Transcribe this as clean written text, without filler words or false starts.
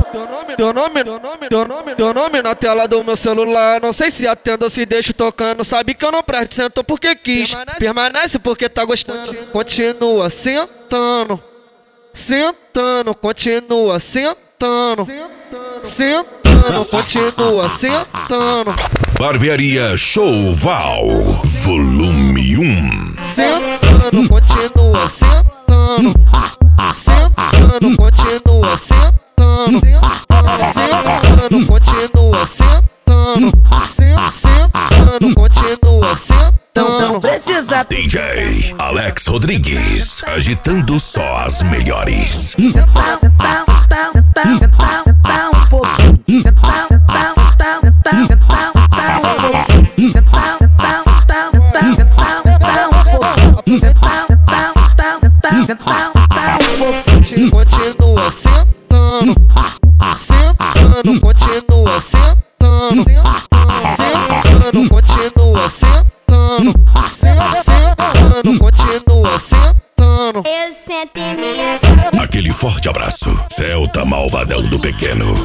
Teu nome na tela do meu celular. Não sei se atendo ou se deixo tocando. Sabe que eu não presto, sentou porque quis. Permanece porque tá gostando. Continua sentando, sentando, continua sentando, sentando, continua sentando. Barbearia Show Val, volume 1. Sentando, continua sentando, sentando, continua sentando, sentando, continua sentando, sentando, continua sentando. Não precisa. DJ Alex Rodrigues, agitando só as melhores. Sentar, sentar, sentar, sentar, sentar, sentar um pouquinho. Sentar, sentar, sentar, sentar, sentar, sentar um pouquinho. Sentar, sentar, sentar, sentar, sentar, sentar um pouquinho. Sentar, sentar, sentar, sentar, sentar, sentar um pouquinho. Continua sentando, sentando, continua sentando, sentando, continua sentando, sentando, continua sentando. Eu sento em minha cama. Aquele forte abraço, Celta Malvadão do Pequeno.